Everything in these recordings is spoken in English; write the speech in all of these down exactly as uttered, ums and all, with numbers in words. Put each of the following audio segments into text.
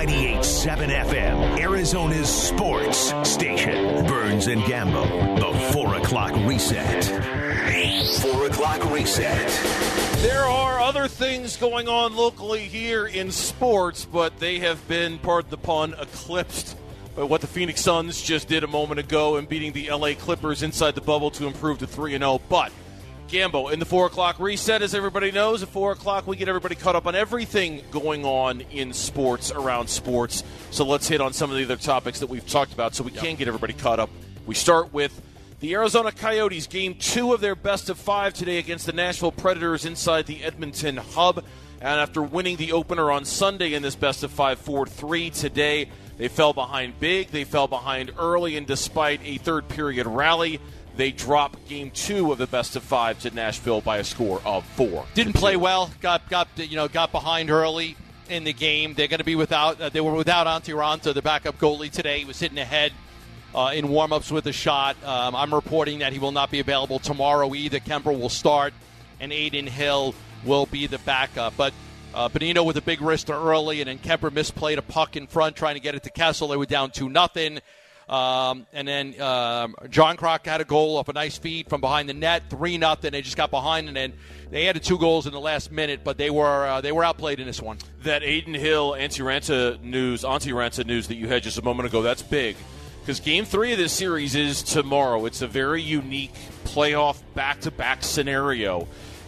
ninety-eight point seven F M, Arizona's sports station. Burns and Gambo, the four o'clock reset. four o'clock reset. There are other things going on locally here in sports, but they have been, pardon the pun, eclipsed by what the Phoenix Suns just did a moment ago in beating the L A Clippers inside the bubble to improve to three and oh. But Gambo, in the four o'clock reset, as everybody knows, at four o'clock we get everybody caught up on everything going on in sports, around sports. So let's hit on some of the other topics that we've talked about so we yep. can get everybody caught up. We start with the Arizona Coyotes, game two of their best of five today against the Nashville Predators inside the Edmonton Hub. And after winning the opener on Sunday in this best of five, four three today, they fell behind big. They fell behind early, and despite a third-period rally, they drop game two of the best of five to Nashville by a score of four. Didn't play well. Got got you know got behind early in the game. They're going to be without. Uh, they were without Antti Raanta, the backup goalie today. He was hitting ahead uh, in warm-ups with a shot. Um, I'm reporting that he will not be available tomorrow either. Kemper will start, and Aiden Hill will be the backup. But uh, Bonino with a big wrister early, and then Kemper misplayed a puck in front trying to get it to Kessel. They were down two nothing. Um, and then um, John Crock had a goal off a nice feed from behind the net, three nothing. They just got behind, and then they added two goals in the last minute, but they were uh, they were outplayed in this one. That Aiden Hill, Antti Raanta news, Antti Raanta news that you had just a moment ago, that's big. Because game three of this series is tomorrow. It's a very unique playoff back-to-back scenario.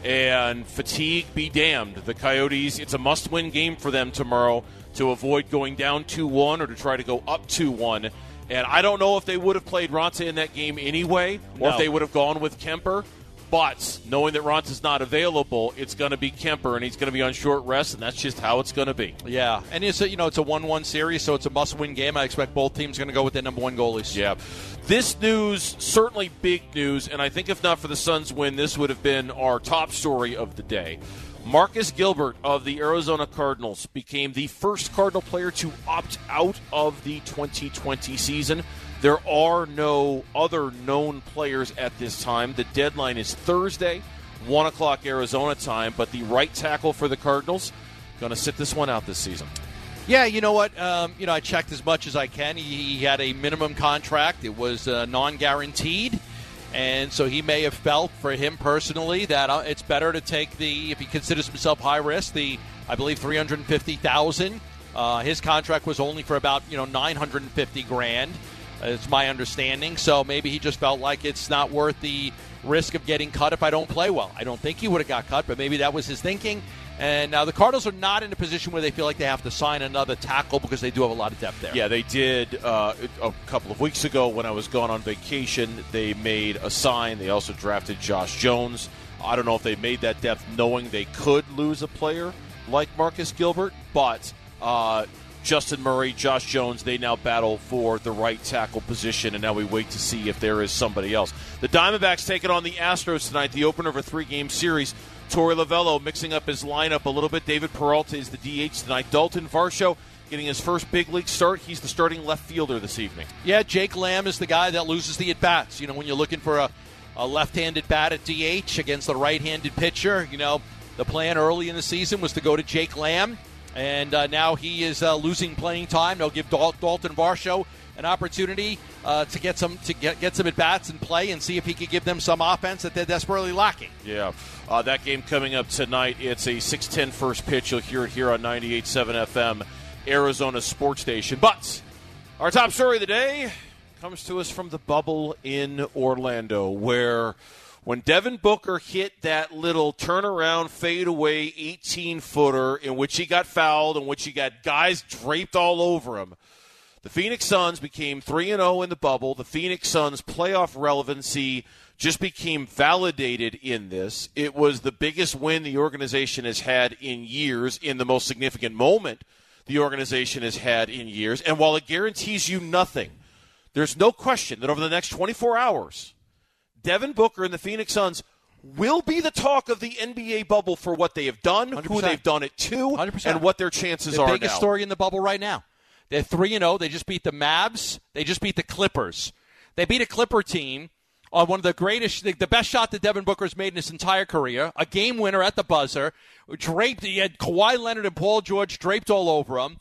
And fatigue be damned. The Coyotes, it's a must-win game for them tomorrow to avoid going down two one or to try to go up two one. And I don't know if they would have played Raanta in that game anyway, or no. if they would have gone with Kemper. But knowing that Ronta's not available, it's going to be Kemper, and he's going to be on short rest, and that's just how it's going to be. Yeah, and it's a, you know it's a one one series, so it's a must-win game. I expect both teams are going to go with their number one goalies. Yeah. This news, certainly big news, and I think if not for the Suns' win, this would have been our top story of the day. Marcus Gilbert of the Arizona Cardinals became the first Cardinal player to opt out of the twenty twenty season. There are no other known players at this time. The deadline is Thursday, one o'clock Arizona time, but the right tackle for the Cardinals going to sit this one out this season. Yeah, you know what? Um, you know, I checked as much as I can. He, he had a minimum contract. It was uh, non-guaranteed. And so he may have felt for him personally that uh, it's better to take the, if he considers himself high risk, the, I believe, three hundred fifty thousand dollars. Uh, his contract was only for about, you know, nine hundred fifty grand. Uh, it's my understanding. So maybe he just felt like it's not worth the risk of getting cut if I don't play well. I don't think he would have got cut, but maybe that was his thinking. And now the Cardinals are not in a position where they feel like they have to sign another tackle because they do have a lot of depth there. Yeah, they did uh, a couple of weeks ago when I was gone on vacation. They made a sign. They also drafted Josh Jones. I don't know if they made that depth knowing they could lose a player like Marcus Gilbert, but uh, Justin Murray, Josh Jones, they now battle for the right tackle position, and now we wait to see if there is somebody else. The Diamondbacks taking on the Astros tonight, the opener of a three-game series. Torey Lovullo mixing up his lineup a little bit. David Peralta is the D H tonight. Dalton Varsho getting his first big league start. He's the starting left fielder this evening. Yeah, Jake Lamb is the guy that loses the at-bats. You know, when you're looking for a, a left-handed bat at D H against the right-handed pitcher, you know, the plan early in the season was to go to Jake Lamb, and uh, now he is uh, losing playing time. They'll give Dal- Dalton Varsho an opportunity uh, to get some to get, get some at-bats and play and see if he could give them some offense that they're desperately lacking. Yeah. Uh, that game coming up tonight, it's a six ten first pitch. You'll hear it here on ninety-eight point seven F M, Arizona Sports Station. But our top story of the day comes to us from the bubble in Orlando, where when Devin Booker hit that little turnaround fadeaway eighteen-footer in which he got fouled, in which he got guys draped all over him, the Phoenix Suns became three and oh in the bubble. The Phoenix Suns' playoff relevancy just became validated in this. It was the biggest win the organization has had in years, in the most significant moment the organization has had in years. And while it guarantees you nothing, there's no question that over the next twenty-four hours, Devin Booker and the Phoenix Suns will be the talk of the N B A bubble for what they have done, one hundred percent. Who they've done it to, one hundred percent. And what their chances the are now. The biggest story in the bubble right now. They're three and oh. They just beat the Mavs. They just beat the Clippers. They beat a Clipper team on one of the greatest, the best shot that Devin Booker's made in his entire career, a game winner at the buzzer, draped, he had Kawhi Leonard and Paul George draped all over him.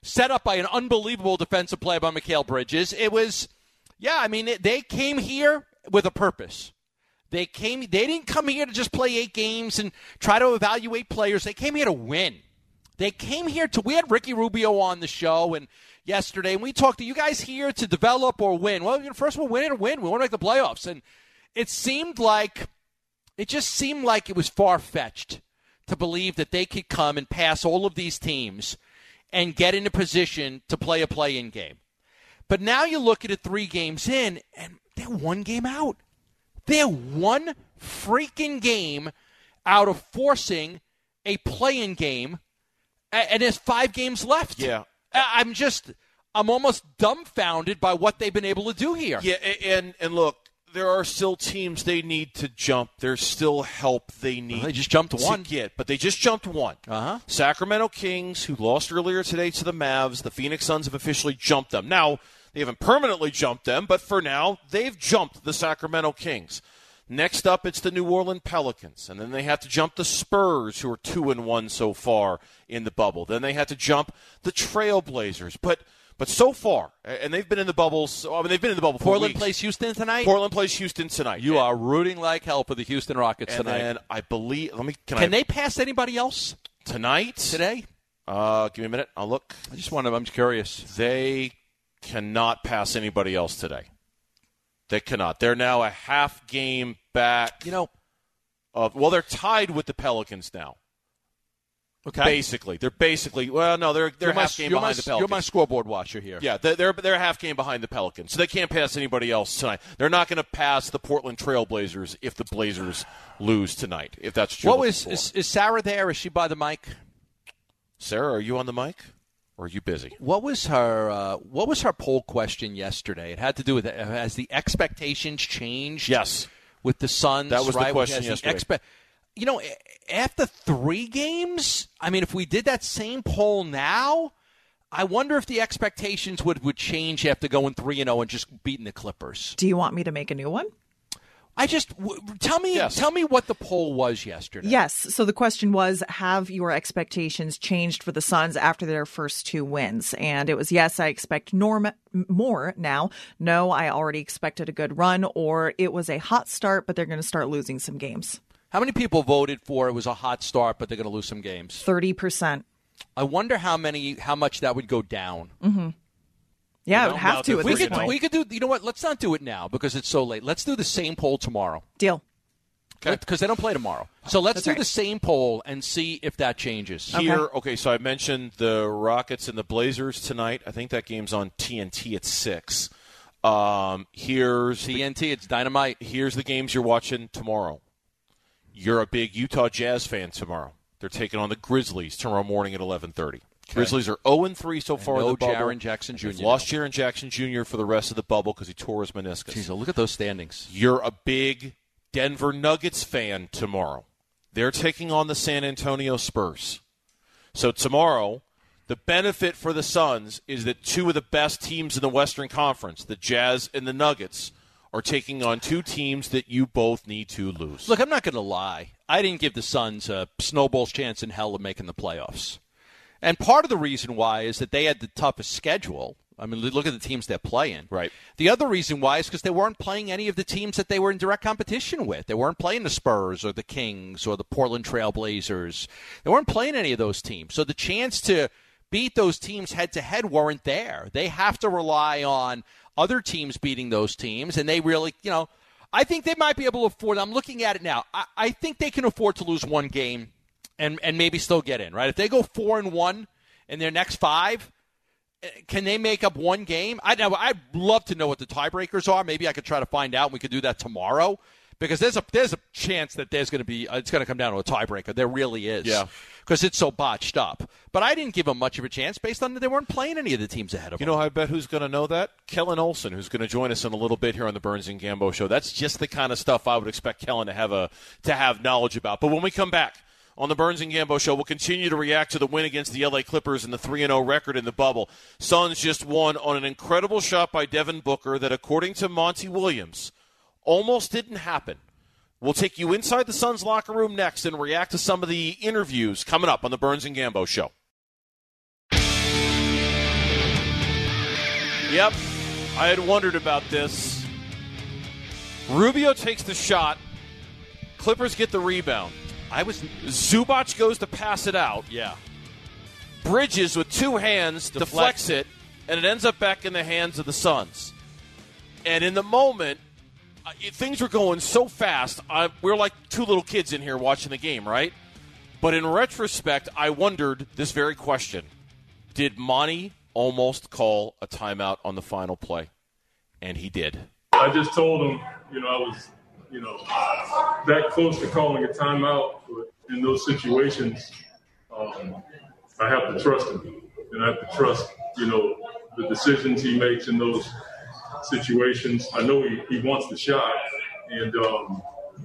set up by an unbelievable defensive play by Mikal Bridges. It was, yeah, I mean, they came here with a purpose. They came. They didn't come here to just play eight games and try to evaluate players. They came here to win. They came here to – we had Ricky Rubio on the show and yesterday, and we talked to you guys here to develop or win. Well, first we'll win or win. We want to make the playoffs. And it seemed like – it just seemed like it was far-fetched to believe that they could come and pass all of these teams and get in a position to play a play-in game. But now you look at it three games in, and they're one game out. They're one freaking game out of forcing a play-in game, and there's five games left. Yeah. I'm just, I'm almost dumbfounded by what they've been able to do here. Yeah, and and look, there are still teams they need to jump. There's still help they need. Well, they just jumped to one. Get, but they just jumped one. Uh-huh. Sacramento Kings, who lost earlier today to the Mavs, the Phoenix Suns have officially jumped them. Now, they haven't permanently jumped them, but for now, they've jumped the Sacramento Kings. Next up, it's the New Orleans Pelicans, and then they have to jump the Spurs, who are two and one so far in the bubble. Then they had to jump the Trailblazers, but but so far, and they've been in the bubbles. I mean, they've been in the bubble for Portland weeks. plays Houston tonight. Portland plays Houston tonight. You and, are rooting like hell for the Houston Rockets and tonight. And I believe. Let me. Can, can I, they pass anybody else tonight? Today? Uh, give me a minute. I'll look. I just want to. I'm curious. They cannot pass anybody else today. They cannot. They're now a half game back. You know, of, well, they're tied with the Pelicans now. Okay. Basically, they're basically well, no, they're they're you're half my, game behind my, the Pelicans. You're my scoreboard watcher here. Yeah, they're, they're they're half game behind the Pelicans, so they can't pass anybody else tonight. They're not going to pass the Portland Trailblazers if the Blazers lose tonight. If that's what you're what was for. is, is Sarah there? Is she by the mic? Sarah, are you on the mic? Or are you busy? What was her uh, What was her poll question yesterday? It had to do with has the expectations changed? Yes, with the Suns. That was right? the question has yesterday. The expe- you know, after three games, I mean, if we did that same poll now, I wonder if the expectations would, would change after going three and zero and just beating the Clippers. Do you want me to make a new one? I just w- tell me yes. tell me what the poll was yesterday. Yes. So the question was, have your expectations changed for the Suns after their first two wins? And it was, yes, I expect norm- more now. No, I already expected a good run. Or it was a hot start, but they're going to start losing some games. How many people voted for it was a hot start, but they're going to lose some games? thirty percent. I wonder how many, how much that would go down. Mm-hmm. Yeah, You it know, would have now to that at We this could, point. we could do, you know what, let's not do it now because it's so late. Let's do the same poll tomorrow. Deal. Okay. Because they don't play tomorrow. So let's That's do right. the same poll and see if that changes. Here, okay, so I mentioned the Rockets and the Blazers tonight. I think that game's on T N T at six. Um, here's T N T, it's dynamite. Here's the games you're watching tomorrow. You're a big Utah Jazz fan tomorrow. They're taking on the Grizzlies tomorrow morning at eleven thirty. Okay. Grizzlies are oh and three so far no in the bubble. Jaren Jackson Junior They've lost Jaren Jackson Junior for the rest of the bubble because he tore his meniscus. Jeez, look at those standings. You're a big Denver Nuggets fan tomorrow. They're taking on the San Antonio Spurs. So tomorrow, the benefit for the Suns is that two of the best teams in the Western Conference, the Jazz and the Nuggets, are taking on two teams that you both need to lose. Look, I'm not going to lie. I didn't give the Suns a snowball's chance in hell of making the playoffs. And part of the reason why is that they had the toughest schedule. I mean, look at the teams they're playing. Right. The other reason why is because they weren't playing any of the teams that they were in direct competition with. They weren't playing the Spurs or the Kings or the Portland Trailblazers. They weren't playing any of those teams. So the chance to beat those teams head-to-head weren't there. They have to rely on other teams beating those teams, and they really, you know, I think they might be able to afford, I'm looking at it now, I, I think they can afford to lose one game and, and maybe still get in, right? If they go four and one in their next five, can they make up one game? I know. I'd love to know what the tiebreakers are. Maybe I could try to find out. And we could do that tomorrow because there's a there's a chance that there's going to be uh, it's going to come down to a tiebreaker. There really is. Yeah. Because it's so botched up. But I didn't give them much of a chance based on that they weren't playing any of the teams ahead of You them. know, I bet who's going to know that? Kellen Olson, who's going to join us in a little bit here on the Burns and Gambo show. That's just the kind of stuff I would expect Kellen to have a to have knowledge about. But when we come back on the Burns and Gambo show, we'll continue to react to the win against the L A Clippers and the three and oh record in the bubble. Suns just won on an incredible shot by Devin Booker that, according to Monty Williams, almost didn't happen. We'll take you inside the Suns locker room next and react to some of the interviews coming up on the Burns and Gambo show. Yep, I had wondered about this. Rubio takes the shot. Clippers get the rebound. I was Zubac goes to pass it out. Yeah. Bridges with two hands Deflects. deflects it, and it ends up back in the hands of the Suns. And in the moment, uh, it, things were going so fast. I, we were like two little kids in here watching the game, right? But in retrospect, I wondered this very question. Did Monty almost call a timeout on the final play? And he did. I just told him, you know, I was, you know, that close to calling a timeout. But in those situations, um, I have to trust him. And I have to trust, you know, the decisions he makes in those situations. I know he, he wants the shot. And um,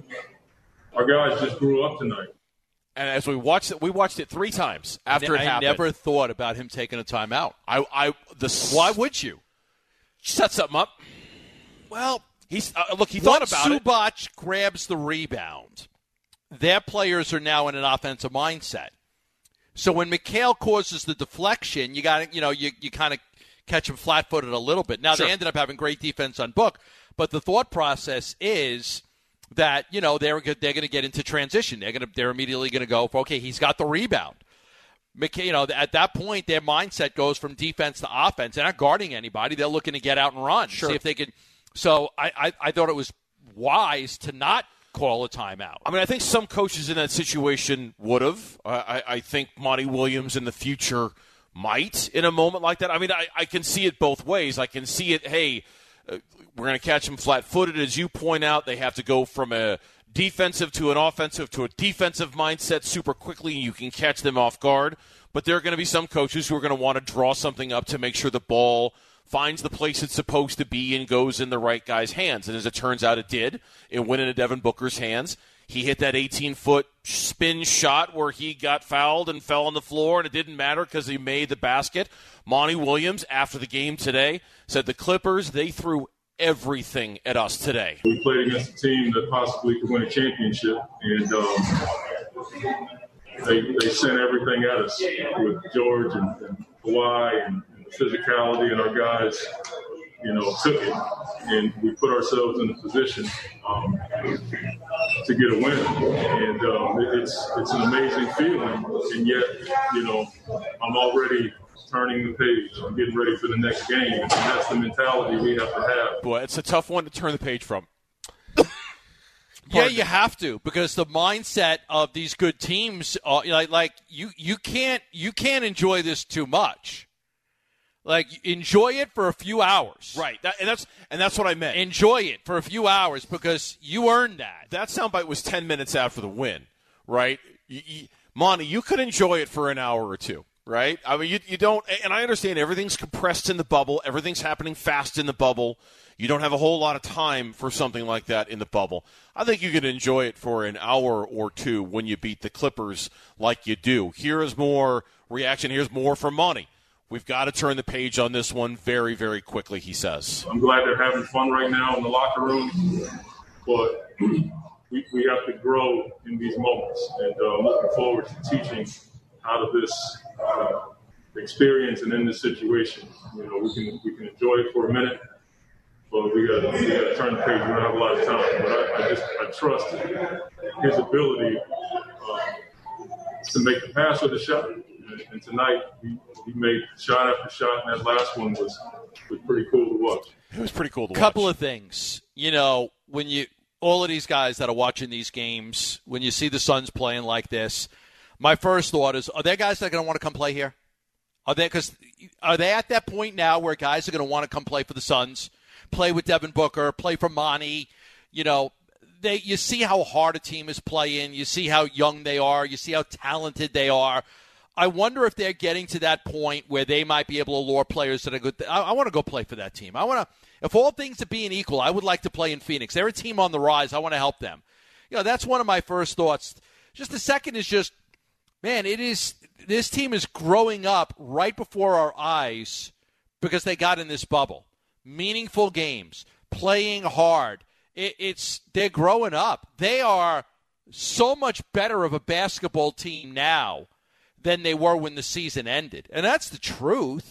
our guys just grew up tonight. And as we watched it, we watched it three times after I it happened. I never thought about him taking a timeout. I, I, the Why would you? Set something up. Well, he's uh, look. He thought about it. Zubac grabs the rebound, their players are now in an offensive mindset. So when McHale causes the deflection, you got you know you you kind of catch him flat-footed a little bit. Now Sure. they ended up having great defense on Book, but the thought process is that you know they're they're going to get into transition. They're going to they're immediately going to go for okay, he's got the rebound. McHale, you know, at that point, their mindset goes from defense to offense. They're not guarding anybody. They're looking to get out and run. Sure. See if they can. So I, I, I thought it was wise to not call a timeout. I mean, I think some coaches in that situation would have. I, I think Monty Williams in the future might in a moment like that. I mean, I, I can see it both ways. I can see it, hey, uh, we're going to catch them flat-footed. As you point out, they have to go from a defensive to an offensive to a defensive mindset super quickly. You can catch them off guard. But there are going to be some coaches who are going to want to draw something up to make sure the ball finds the place it's supposed to be and goes in the right guy's hands. And as it turns out, it did. It went into Devin Booker's hands. He hit that eighteen-foot spin shot where he got fouled and fell on the floor, and it didn't matter because he made the basket. Monty Williams, after the game today, said the Clippers, they threw everything at us today. We played against a team that possibly could win a championship, and um, they they sent everything at us with George and, and Kawhi and, and the physicality, and our guys, you know, took it, and we put ourselves in a position um, to get a win. And um, it's it's an amazing feeling, and yet, you know, I'm already turning the page. I'm getting ready for the next game, and that's the mentality we have to have. Boy, it's a tough one to turn the page from. Yeah, you have to, because the mindset of these good teams, uh, like like you you can't you can't enjoy this too much. Like, enjoy it for a few hours. Right, that, and that's and that's what I meant. Enjoy it for a few hours because you earned that. That soundbite was ten minutes after the win, right? You, you, Monty, you could enjoy it for an hour or two, right? I mean, you you don't, and I understand everything's compressed in the bubble. Everything's happening fast in the bubble. You don't have a whole lot of time for something like that in the bubble. I think you can enjoy it for an hour or two when you beat the Clippers like you do. Here is more reaction. Here's more from Monty. We've got to turn the page on this one very, very quickly, he says. I'm glad they're having fun right now in the locker room, but we, we have to grow in these moments. And uh, I'm looking forward to teaching out of this uh, experience and in this situation. You know, we can we can enjoy it for a minute, but we got we got to turn the page. We don't have a lot of time. But I, I just I trust his ability uh, to make the pass or the shot. And tonight, he, he made shot after shot, and that last one was, was pretty cool to watch. It was pretty cool to watch. Couple of things. You know, when you all of these guys that are watching these games, when you see the Suns playing like this, my first thought is, are there guys that are going to want to come play here? Are they, because are they at that point now where guys are going to want to come play for the Suns, play with Devin Booker, play for Monty? You know, they you see how hard a team is playing. You see how young they are. You see how talented they are. I wonder if they're getting to that point where they might be able to lure players that are good. I, I want to go play for that team. I want to, if all things are being equal, I would like to play in Phoenix. They're a team on the rise. I want to help them. You know, that's one of my first thoughts. Just the second is just, man, it is, this team is growing up right before our eyes because they got in this bubble. Meaningful games, playing hard. It, it's, they're growing up. They are so much better of a basketball team now than they were when the season ended. And that's the truth,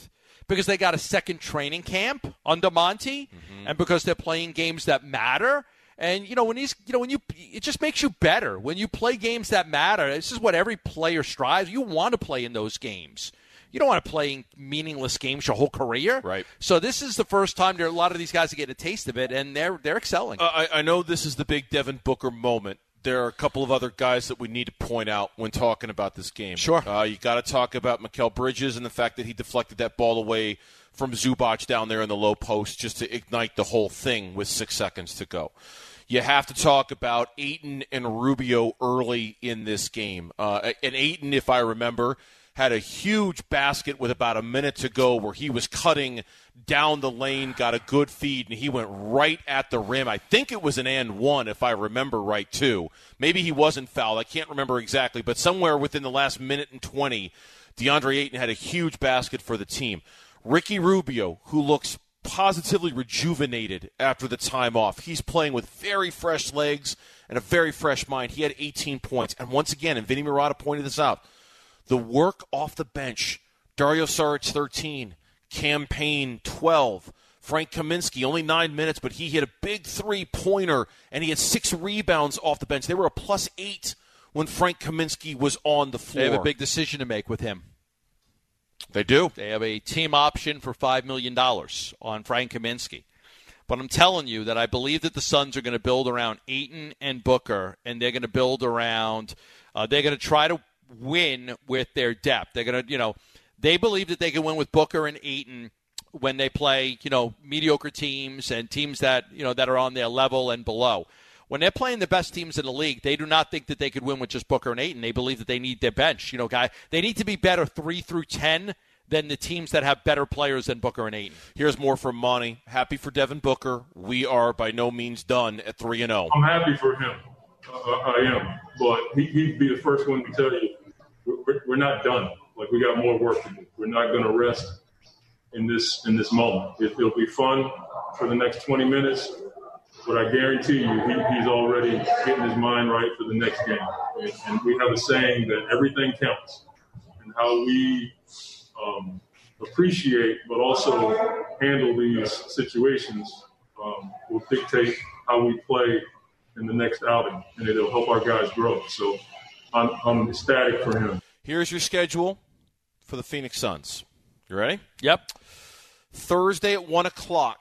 because they got a second training camp under Monty, mm-hmm. and because they're playing games that matter. And, you know, when he's, you know, when you, it just makes you better. When you play games that matter, this is what every player strives. You want to play in those games. You don't want to play in meaningless games your whole career. Right. So this is the first time there are a lot of these guys that get a taste of it, and they're they're excelling. Uh, I, I know this is the big Devin Booker moment. There are a couple of other guys that we need to point out when talking about this game. Sure. Uh, you got to talk about Mikal Bridges and the fact that he deflected that ball away from Zubac down there in the low post just to ignite the whole thing with six seconds to go. You have to talk about Ayton and Rubio early in this game. Uh, and Ayton, if I remember, had a huge basket with about a minute to go where he was cutting down the lane, got a good feed, and he went right at the rim. I think it was an and one, if I remember right, too. Maybe he wasn't fouled. I can't remember exactly. But somewhere within the last minute and twenty, DeAndre Ayton had a huge basket for the team. Ricky Rubio, who looks positively rejuvenated after the time off. He's playing with very fresh legs and a very fresh mind. He had eighteen points. And once again, and Vinny Murata pointed this out, the work off the bench, Dario Saric, thirteen, Cam Payne, twelve, Frank Kaminsky, only nine minutes, but he hit a big three-pointer, and he had six rebounds off the bench. They were a plus eight when Frank Kaminsky was on the floor. They have a big decision to make with him. They do. They have a team option for five million dollars on Frank Kaminsky. But I'm telling you that I believe that the Suns are going to build around Ayton and Booker, and they're going to build around uh, – they're going to try to win with their depth. They're going to, you know, they believe that they can win with Booker and Ayton when they play, you know, mediocre teams and teams that, you know, that are on their level and below. When they're playing the best teams in the league, they do not think that they could win with just Booker and Ayton. They believe that they need their bench. You know, guy, they need to be better three through ten than the teams that have better players than Booker and Ayton. Here's more from Monty. Happy for Devin Booker. We are by no means done at three and oh. I'm happy for him. Uh, I am. But he, he'd be the first one to tell you, we're, we're not done. Like, we got more work to do. We're not going to rest in this in this moment. It, it'll be fun for the next twenty minutes. But I guarantee you, he, he's already getting his mind right for the next game. And, and we have a saying that everything counts. And how we um, appreciate but also handle these situations um, will dictate how we play in the next outing. And it'll help our guys grow. So I'm, I'm ecstatic for him. Here's your schedule for the Phoenix Suns. You ready? Yep. Thursday at one o'clock.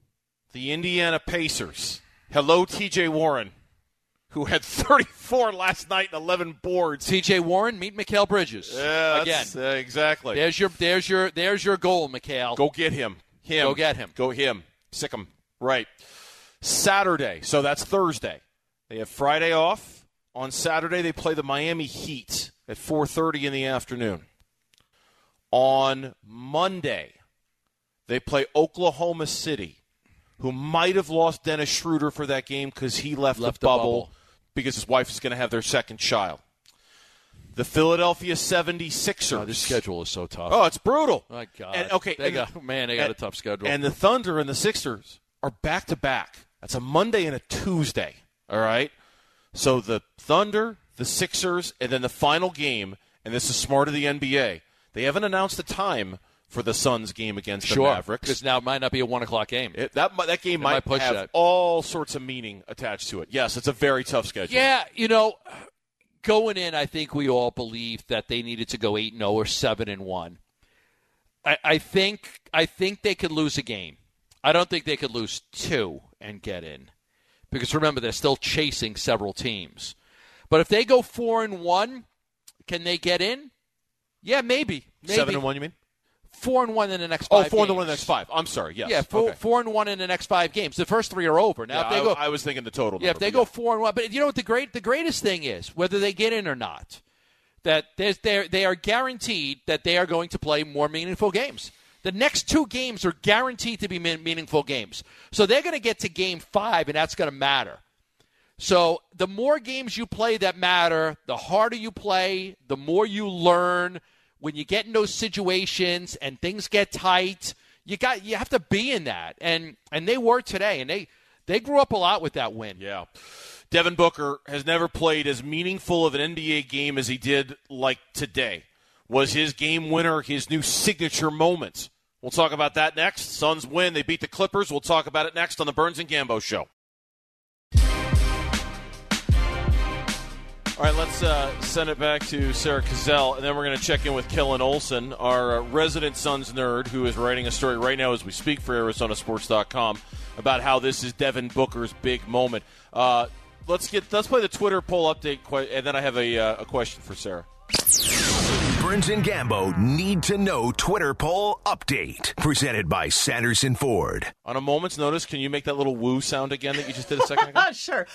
The Indiana Pacers. Hello, T J Warren, who had thirty-four last night and eleven boards. T J Warren, meet Mikal Bridges. Yeah, again. Uh, exactly. There's your, there's your, there's your goal, Mikal. Go get him. Him. Go get him. Go him. Sick him. Right. Saturday. So that's Thursday. They have Friday off. On Saturday, they play the Miami Heat at four thirty in the afternoon. On Monday, they play Oklahoma City, who might have lost Dennis Schroeder for that game because he left, left the, the bubble, bubble because his wife is going to have their second child. The Philadelphia seventy-sixers. Oh, this schedule is so tough. Oh, it's brutal. My God. And, okay, they and, got, man, they got and, a tough schedule. And the Thunder and the Sixers are back-to-back. That's a Monday and a Tuesday, all right? So the Thunder, the Sixers, and then the final game, and this is smart of the N B A, they haven't announced the time for the Suns game against sure, the Mavericks. Because now it might not be a one o'clock game. It, that, that game might, might push have that. all sorts of meaning attached to it. Yes, it's a very tough schedule. Yeah, you know, going in, I think we all believed that they needed to go eight and oh or seven and one. I, I think I think they could lose a game. I don't think they could lose two and get in. Because remember, they're still chasing several teams. But if they go four and one, can they get in? Yeah, maybe. maybe. Seven and one, you mean? Four and one in the next five. Oh, four games. and one in the next five. I'm sorry. Yes. Yeah, four, okay. four and one in the next five games. The first three are over. Now, yeah, if they go, I, I was thinking the total. Yeah, number, if they yeah. go four and one, but you know what the great, the greatest thing is, whether they get in or not, that there's they they are guaranteed that they are going to play more meaningful games. The next two games are guaranteed to be meaningful games. So they're going to get to game five, and that's going to matter. So the more games you play that matter, the harder you play, the more you learn. When you get in those situations and things get tight, you got you have to be in that. And and they were today, and they, they grew up a lot with that win. Yeah. Devin Booker has never played as meaningful of an N B A game as he did like today. Was his game winner his new signature moment We'll talk about that next. Suns win. They beat the Clippers. We'll talk about it next on the Burns and Gambo Show. All right, let's uh, send it back to Sarah Cazell, and then we're going to check in with Kellen Olson, our uh, resident Suns nerd, who is writing a story right now as we speak for Arizona Sports dot com about how this is Devin Booker's big moment. Uh, let's get let's play the Twitter poll update, and then I have a, uh, a question for Sarah. Burns and Gambo need to know Twitter poll update, presented by Sanderson Ford. On a moment's notice, can you make that little woo sound again that you just did a second ago? Sure.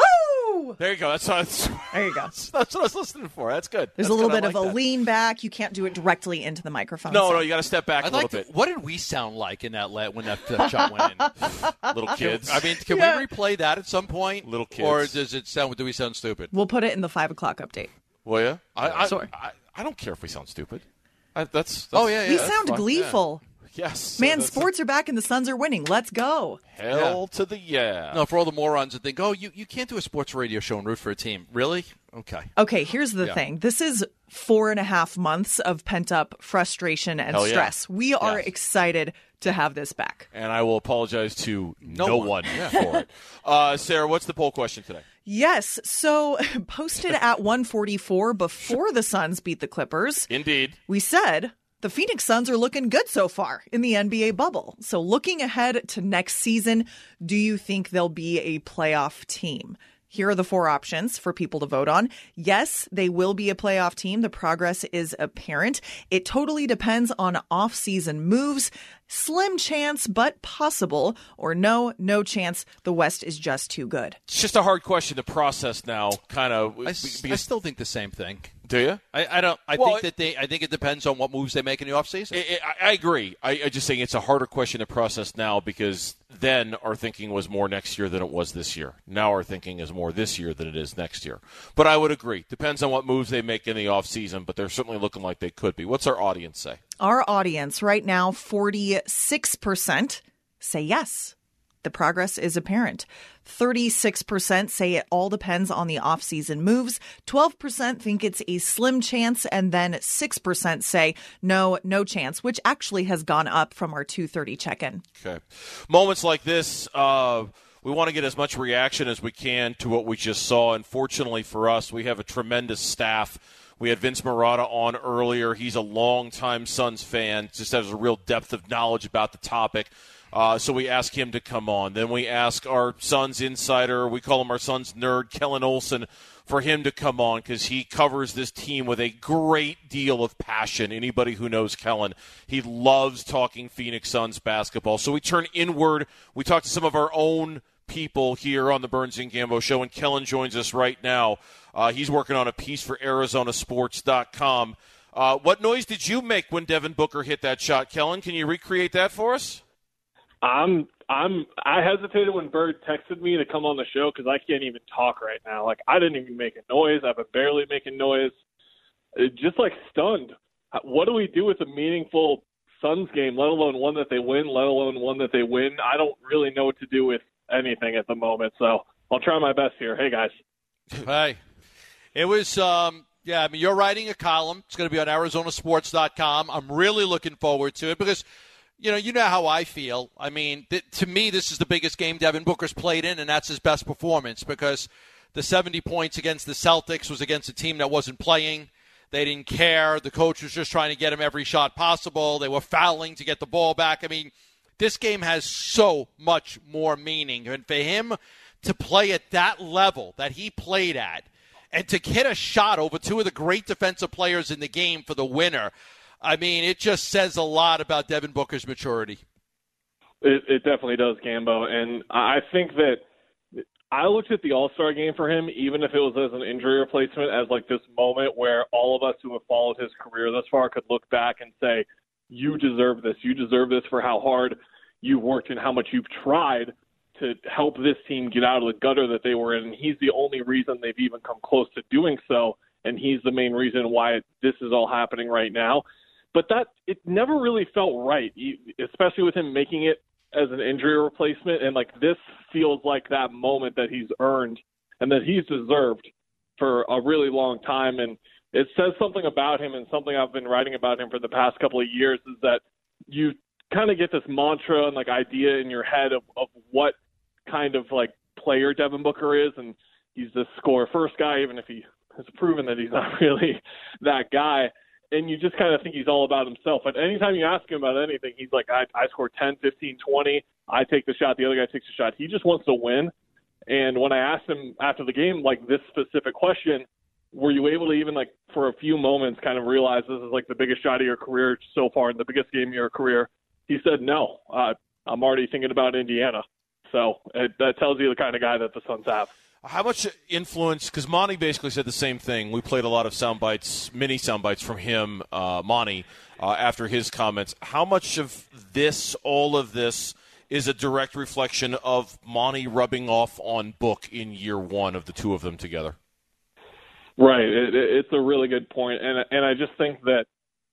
Woo! There you go. That's, that's There you go. That's what I was listening for. That's good. There's That's a little good. bit I of like a that. lean back. You can't do it directly into the microphone. No, so. no, you got to step back a I'd little like to, bit. what did we sound like in that le- when that uh, shot went in? Little kids. I mean, can Yeah. we replay that at some point? Little kids. Or does it sound? Do we sound stupid? We'll put it in the five o'clock update. Will you? I, I, Sorry. I, I don't care if we sound stupid. I, that's, that's Oh, yeah, yeah. we that's sound fine. gleeful. Yes. Man, that's sports are back and the Suns are winning. Let's go. Hell to the yeah. No, for all the morons that think, oh, you, you can't do a sports radio show and root for a team. Really? Okay. Okay, here's the Yeah. thing. This is four and a half months of pent-up frustration and Hell yeah. stress. We are Yes. excited to have this back. And I will apologize to no, No one, one. for it. Uh, Sarah, what's the poll question today? Yes, so posted at one forty-four before the Suns beat the Clippers, Indeed. we said the Phoenix Suns are looking good so far in the N B A bubble. So looking ahead to next season, do you think they'll be a playoff team? Here are the four options for people to vote on. Yes, they will be a playoff team. The progress is apparent. It totally depends on off-season moves. Slim chance, but possible. Or no, no chance. The West is just too good. It's just a hard question to process now, kind of. I, s- I still think the same thing. Do you? I, I don't. I Well, think that they. I think it depends on what moves they make in the offseason. I, I, I agree. I, I just think it's a harder question to process now because then our thinking was more next year than it was this year. Now our thinking is more this year than it is next year. But I would agree. Depends on what moves they make in the offseason, but they're certainly looking like they could be. What's our audience say? Our audience right now, forty-six percent say yes. The progress is apparent. thirty-six percent say it all depends on the off-season moves. twelve percent think it's a slim chance. And then six percent say no, no chance, which actually has gone up from our two thirty check-in. Okay. Moments like this, uh, we want to get as much reaction as we can to what we just saw. And fortunately for us, we have a tremendous staff. We had Vince Marotta on earlier. He's a longtime Suns fan, just has a real depth of knowledge about the topic. Uh, so we ask him to come on. Then we ask our Suns insider, we call him our Suns nerd, Kellen Olson, for him to come on because he covers this team with a great deal of passion. Anybody who knows Kellen, he loves talking Phoenix Suns basketball. So we turn inward. We talk to some of our own people here on the Burns and Gambo Show, and Kellen joins us right now. Uh, he's working on a piece for Arizona Sports dot com. Uh, what noise did you make when Devin Booker hit that shot, Kellen? Can you recreate that for us? I'm I'm I hesitated when Bird texted me to come on the show because I can't even talk right now. Like I didn't even make a noise. I've been barely making noise. It, just like stunned. What do we do with a meaningful Suns game? Let alone one that they win. Let alone one that they win. I don't really know what to do with anything at the moment. So I'll try my best here. Hey guys. Hey, it was. Um, yeah, I mean, you're writing a column. It's going to be on Arizona Sports dot com. I'm really looking forward to it because. You know, you know how I feel. I mean, th- to me, this is the biggest game Devin Booker's played in, and that's his best performance because the seventy points against the Celtics was against a team that wasn't playing. They didn't care. The coach was just trying to get him every shot possible. They were fouling to get the ball back. I mean, this game has so much more meaning. And for him to play at that level that he played at and to hit a shot over two of the great defensive players in the game for the winner, I mean, it just says a lot about Devin Booker's maturity. It, it definitely does, Gambo. And I think that I looked at the All-Star game for him, even if it was as an injury replacement, as like this moment where all of us who have followed his career thus far could look back and say, you deserve this. You deserve this for how hard you've worked and how much you've tried to help this team get out of the gutter that they were in. And he's the only reason they've even come close to doing so. And he's the main reason why this is all happening right now. But that it never really felt right, especially with him making it as an injury replacement. And like this feels like that moment that he's earned and that he's deserved for a really long time. And it says something about him, and something I've been writing about him for the past couple of years is that you kind of get this mantra and like idea in your head of, of what kind of like player Devin Booker is, and he's the score first guy, even if he has proven that he's not really that guy. And you just kind of think he's all about himself. But anytime you ask him about anything, he's like, I, I score ten, fifteen, twenty. I take the shot. The other guy takes the shot. He just wants to win. And when I asked him after the game, like this specific question, were you able to even like for a few moments kind of realize this is like the biggest shot of your career so far and the biggest game of your career? He said, no, uh, I'm already thinking about Indiana. So it, that tells you the kind of guy that the Suns have. How much influence, because Monty basically said the same thing. We played a lot of sound bites, mini sound bites from him, uh, Monty, uh, after his comments. How much of this, all of this, is a direct reflection of Monty rubbing off on Book in year one of the two of them together? Right. It, it, it's a really good point. And, and I just think that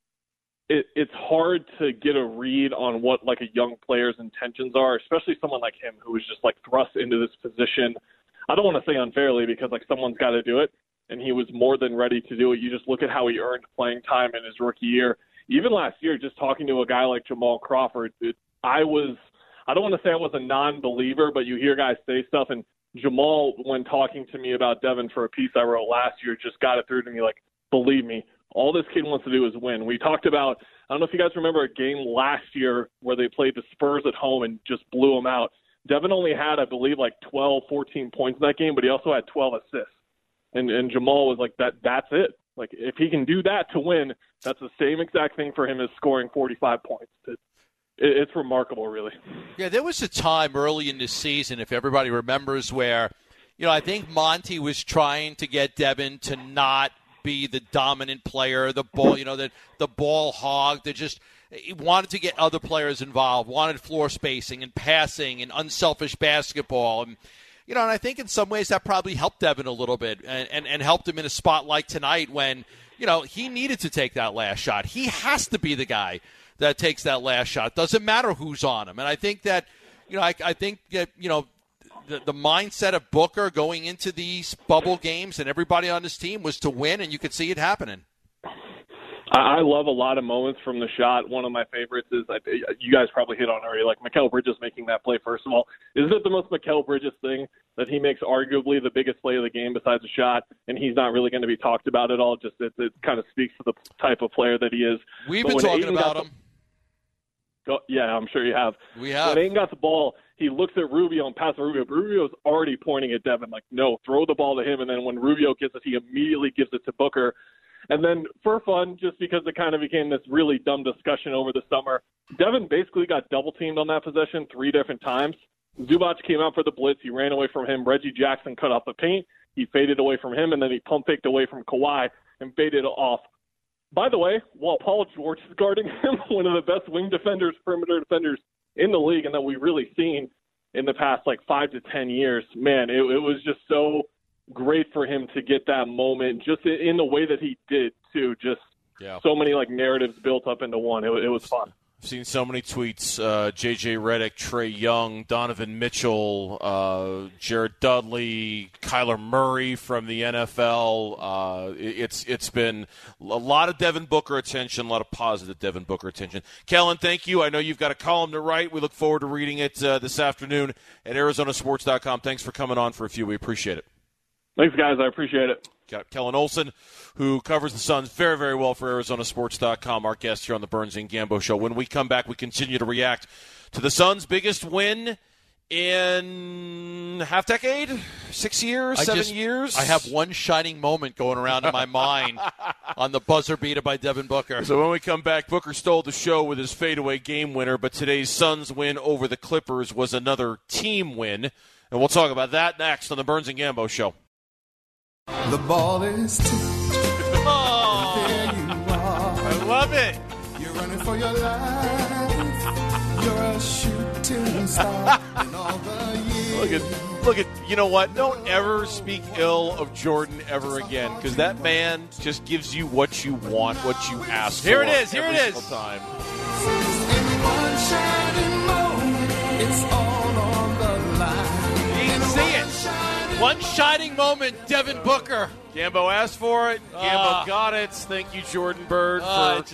it, it's hard to get a read on what like a young player's intentions are, especially someone like him who was just like thrust into this position. I don't want to say unfairly because like someone's got to do it, and he was more than ready to do it. You just look at how he earned playing time in his rookie year. Even last year, just talking to a guy like Jamal Crawford, it, I was, I don't want to say I was a non-believer, but you hear guys say stuff, and Jamal, when talking to me about Devin for a piece I wrote last year, just got it through to me like, believe me, all this kid wants to do is win. We talked about, I don't know if you guys remember a game last year where they played the Spurs at home and just blew them out. Devin only had, I believe, like twelve, fourteen points in that game, but he also had twelve assists. And and Jamal was like, that. that's it. Like, if he can do that to win, that's the same exact thing for him as scoring forty-five points. It, it, it's remarkable, really. Yeah, there was a time early in the season, if everybody remembers, where, you know, I think Monty was trying to get Devin to not be the dominant player, the ball, you know, the, the ball hog, that just – he wanted to get other players involved, wanted floor spacing and passing and unselfish basketball. And, you know, and I think in some ways that probably helped Devin a little bit and, and, and helped him in a spot like tonight when, you know, he needed to take that last shot. He has to be the guy that takes that last shot. Doesn't matter who's on him. And I think that, you know, I, I think that, you know, the, the mindset of Booker going into these bubble games and everybody on his team was to win, and you could see it happening. I love a lot of moments from the shot. One of my favorites is, you guys probably hit on already, like Mikal Bridges making that play, first of all. Isn't it the most Mikal Bridges thing that he makes arguably the biggest play of the game besides a shot, and he's not really going to be talked about at all? Just it, it kind of speaks to the type of player that he is. We've but been talking Ayton about the, him. Go, yeah, I'm sure you have. We have. When Ayton got the ball, he looks at Rubio and passes Rubio. Rubio's already pointing at Devin, like, no, throw the ball to him. And then when Rubio gets it, he immediately gives it to Booker. And then for fun, just because it kind of became this really dumb discussion over the summer, Devin basically got double-teamed on that possession three different times. Zubac came out for the blitz. He ran away from him. Reggie Jackson cut off the paint. He faded away from him, and then he pump-faked away from Kawhi and faded off. By the way, while Paul George is guarding him, one of the best wing defenders, perimeter defenders in the league, and that we've really seen in the past, like, five to ten years, man, it, it was just so – great for him to get that moment just in the way that he did too. Just yeah. So many like narratives built up into one. It, it was fun. I've seen so many tweets. Uh, J J Redick, Trae Young, Donovan Mitchell, uh, Jared Dudley, Kyler Murray from the N F L. Uh, it, it's it's been a lot of Devin Booker attention, a lot of positive Devin Booker attention. Kellen, thank you. I know you've got a column to write. We look forward to reading it uh, this afternoon at Arizona Sports dot com. Thanks for coming on for a few. We appreciate it. Thanks, guys. I appreciate it. Got Kellen Olson, who covers the Suns very, very well for Arizona Sports dot com, our guest here on the Burns and Gambo Show. When we come back, we continue to react to the Suns' biggest win in half decade, six years, I seven just, years. I have one shining moment going around in my mind on the buzzer beater by Devin Booker. So when we come back, Booker stole the show with his fadeaway game winner, but today's Suns win over the Clippers was another team win. And we'll talk about that next on the Burns and Gambo Show. The ball is tipped. Oh, there you are. I love it. You're running for your life. You're a shooting star in all the years. Look at, look at, you know what? Don't ever speak ill of Jordan ever again, because that man just gives you what you want, what you ask Here for. it is. Here every it is. single time. In one shining moment, it's all on the line. You can see it. One shining moment, Devin Booker. Gambo asked for it. Gambo Uh, got it. Thank you, Jordan Bird, uh, for just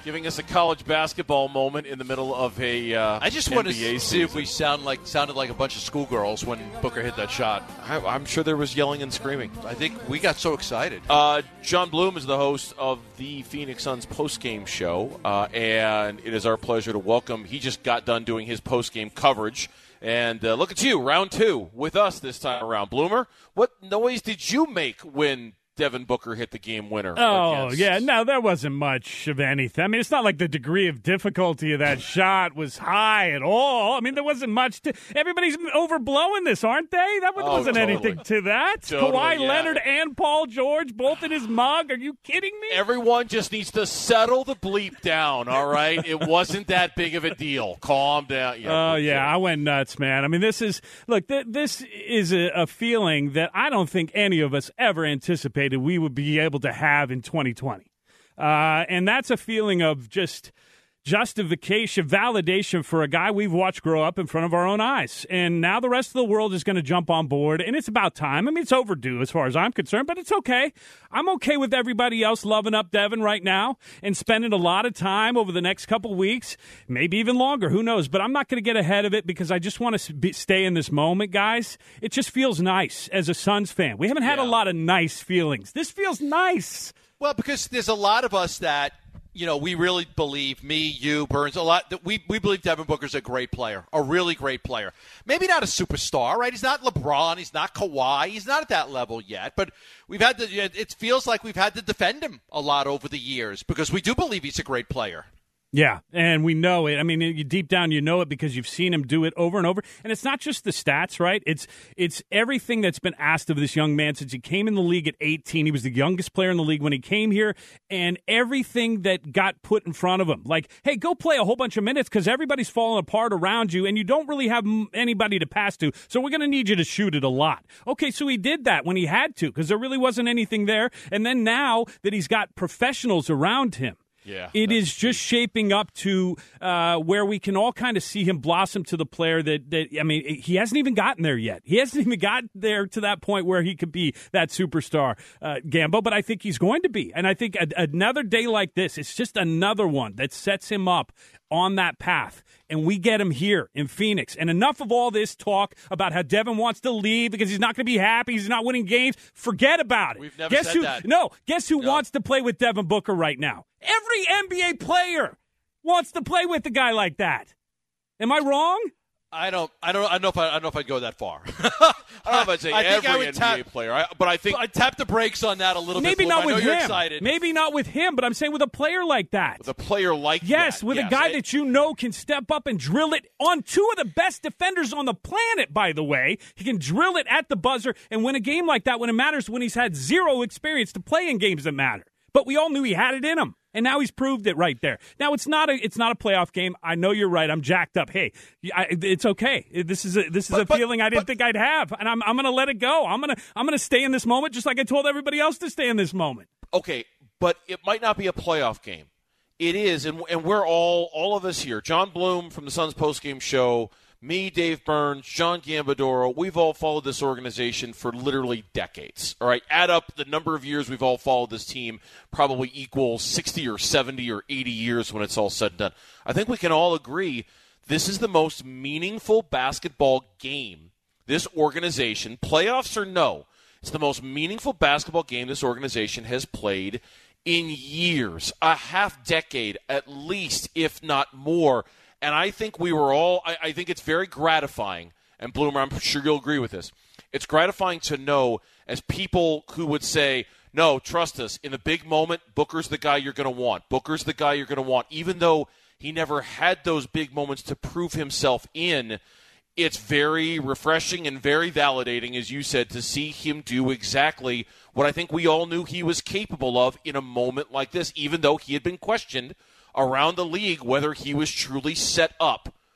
giving us a college basketball moment in the middle of a uh, I just N B A want to see season. if we sound like sounded like a bunch of schoolgirls when Booker hit that shot. I, I'm sure there was yelling and screaming. I think we got so excited. Uh, John Bloom is the host of the Phoenix Suns postgame show, uh, and it is our pleasure to welcome. He just got done doing his postgame coverage. And uh, look at you, round two with us this time around. Bloomer, what noise did you make when Devin Booker hit the game winner? Oh, against... yeah. No, there wasn't much of anything. I mean, it's not like the degree of difficulty of that shot was high at all. I mean, there wasn't much to – everybody's overblowing this, aren't they? That oh, wasn't totally. anything to that. Totally, Kawhi yeah. Leonard and Paul George both in his mug. Are you kidding me? Everyone just needs to settle the bleep down, all right? It wasn't that big of a deal. Calm down. Oh, Yeah, yeah, I went nuts, man. I mean, this is – look, th- this is a, a feeling that I don't think any of us ever anticipated we would be able to have in twenty twenty. Uh, and that's a feeling of just justification, validation for a guy we've watched grow up in front of our own eyes. And now the rest of the world is going to jump on board, and it's about time. I mean, it's overdue as far as I'm concerned, but it's okay. I'm okay with everybody else loving up Devin right now and spending a lot of time over the next couple weeks, maybe even longer, who knows. But I'm not going to get ahead of it because I just want to be, stay in this moment, guys. It just feels nice as a Suns fan. We haven't had Yeah. a lot of nice feelings. This feels nice. Well, because there's a lot of us that, you know, we really believe, me, you, Burns, a lot, that we, we believe Devin Booker's a great player, a really great player. Maybe not a superstar, right? He's not LeBron. He's not Kawhi. He's not at that level yet. But we've had to, it feels like we've had to defend him a lot over the years because we do believe he's a great player. Yeah, and we know it. I mean, you, deep down, you know it because you've seen him do it over and over. And it's not just the stats, right? It's it's everything that's been asked of this young man since he came in the league at eighteen. He was the youngest player in the league when he came here, and everything that got put in front of him. Like, hey, go play a whole bunch of minutes because everybody's falling apart around you, and you don't really have anybody to pass to, so we're going to need you to shoot it a lot. Okay, so he did that when he had to because there really wasn't anything there. And then now that he's got professionals around him, Yeah, it is just shaping up to uh, where we can all kind of see him blossom to the player that, that, I mean, he hasn't even gotten there yet. He hasn't even gotten there to that point where he could be that superstar, uh, Gambo, but I think he's going to be. And I think a, another day like this, it's just another one that sets him up on that path. And we get him here in Phoenix. And enough of all this talk about how Devin wants to leave because he's not going to be happy, he's not winning games. Forget about it. We've never guess said who, that. No, guess who No. wants to play with Devin Booker right now? Every N B A player wants to play with a guy like that. Am I wrong? I don't, I don't, I don't know if I, I don't know if I'd go that far. I don't know if I'd say I think I every would N B A tap- player, I, but I think I tap the brakes on that a little Maybe bit. not I know with you're him. excited. Maybe not with him, but I'm saying with a player like that. with a player like Yes, that, with yes. a guy I- that you know can step up and drill it on two of the best defenders on the planet, by the way. He can drill it at the buzzer and win a game like that when it matters, when he's had zero experience to play in games that matter. But we all knew he had it in him, and now he's proved it right there. Now, it's not a it's not a playoff game. I know you're right. I'm jacked up. Hey, I, it's okay. This is a, this is But- a but- feeling I didn't but- think I'd have, and I'm I'm going to let it go. I'm going to I'm going to stay in this moment just like I told everybody else to stay in this moment. Okay, but it might not be a playoff game. It is, and, and we're all, all of us here, John Bloom from the Suns postgame show, me, Dave Burns, John Gambadoro, we've all followed this organization for literally decades. All right, add up the number of years we've all followed this team, probably equals sixty or seventy or eighty years when it's all said and done. I think we can all agree this is the most meaningful basketball game this organization, playoffs or no, it's the most meaningful basketball game this organization has played in years, a half decade at least, if not more. And I think we were all, I, I think it's very gratifying, and Bloomer, I'm sure you'll agree with this. It's gratifying to know, as people who would say, no, trust us, in the big moment, Booker's the guy you're going to want. Booker's the guy you're going to want. Even though he never had those big moments to prove himself in, it's very refreshing and very validating, as you said, to see him do exactly what I think we all knew he was capable of in a moment like this, even though he had been questioned around the league whether he was truly set up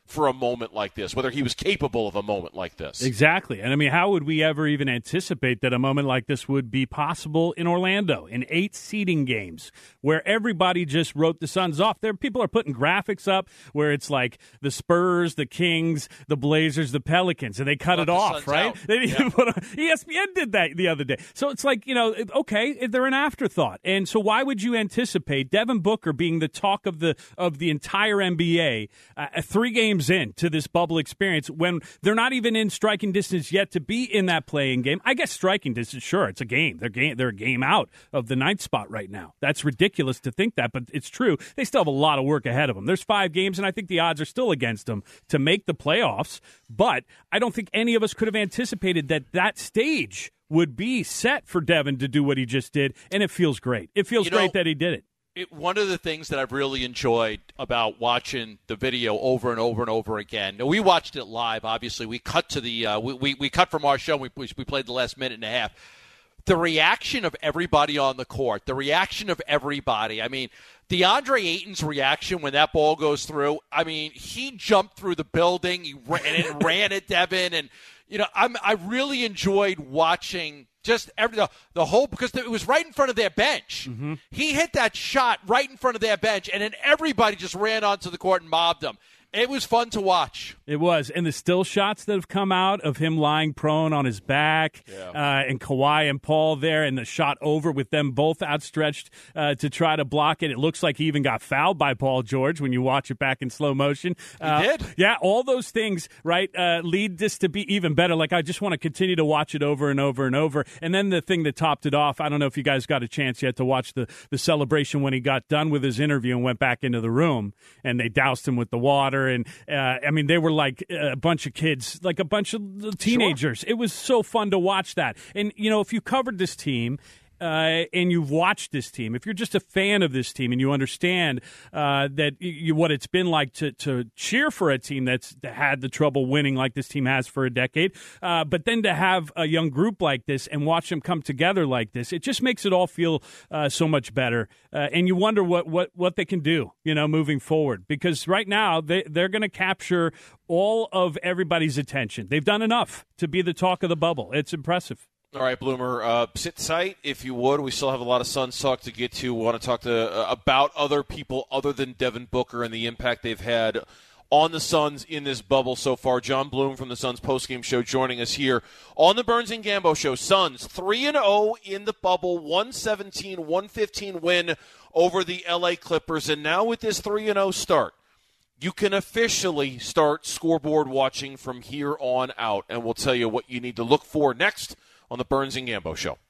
for a moment like this, whether he was capable of a moment like this. Exactly. And I mean, how would we ever even anticipate that a moment like this would be possible in Orlando in eight seeding games where everybody just wrote the Suns off? There, people are putting graphics up where it's like the Spurs, the Kings, the Blazers, the Pelicans, and they cut it off, right? They didn't even put on, E S P N did that the other day. So it's like, you know, okay, they're an afterthought. And so why would you anticipate Devin Booker being the talk of the of the entire N B A uh, three games in to this bubble experience when they're not even in striking distance yet to be in that playing game? I guess striking distance, sure, it's a game. They're game, they're a game out of the ninth spot right now. That's ridiculous to think that, but it's true. They still have a lot of work ahead of them. There's five games, and I think the odds are still against them to make the playoffs, but I don't think any of us could have anticipated that that stage would be set for Devin to do what he just did, and it feels great. It feels you know, great that he did it. It, one of the things that I've really enjoyed about watching the video over and over and over again, we watched it live, obviously. We cut to the uh, we, we, we cut from our show. We, we played the last minute and a half. The reaction of everybody on the court, the reaction of everybody. I mean, DeAndre Ayton's reaction when that ball goes through, I mean, he jumped through the building he ran, and ran at Devin. And, you know, I'm, I really enjoyed watching just every the, the whole, because it was right in front of their bench. Mm-hmm. He hit that shot right in front of their bench, and then everybody just ran onto the court and mobbed him. It was fun to watch. It was. And the still shots that have come out of him lying prone on his back, yeah. uh, and Kawhi and Paul there, and the shot over with them both outstretched uh, to try to block it. It looks like he even got fouled by Paul George when you watch it back in slow motion. Uh, he did. Yeah, all those things, right, uh, lead this to be even better. Like, I just want to continue to watch it over and over and over. And then the thing that topped it off, I don't know if you guys got a chance yet to watch the, the celebration when he got done with his interview and went back into the room, and they doused him with the water. And, uh, I mean, they were like a bunch of kids, like a bunch of teenagers. Sure. It was so fun to watch that. And, you know, if you covered this team, Uh, and you've watched this team, if you're just a fan of this team and you understand uh, that you, what it's been like to, to cheer for a team that's had the trouble winning like this team has for a decade, uh, but then to have a young group like this and watch them come together like this, it just makes it all feel uh, so much better. Uh, and you wonder what, what, what they can do, you know, moving forward. Because right now they, they're going to capture all of everybody's attention. They've done enough to be the talk of the bubble. It's impressive. All right, Bloomer, uh, sit tight if you would. We still have a lot of Suns talk to get to. We want to talk to uh, about other people other than Devin Booker and the impact they've had on the Suns in this bubble so far. John Bloom from the Suns postgame show joining us here on the Burns and Gambo show. Suns three and oh in the bubble, one seventeen one fifteen win over the L A Clippers. And now with this three and oh start, you can officially start scoreboard watching from here on out. And we'll tell you what you need to look for next on the Burns and Gambo show.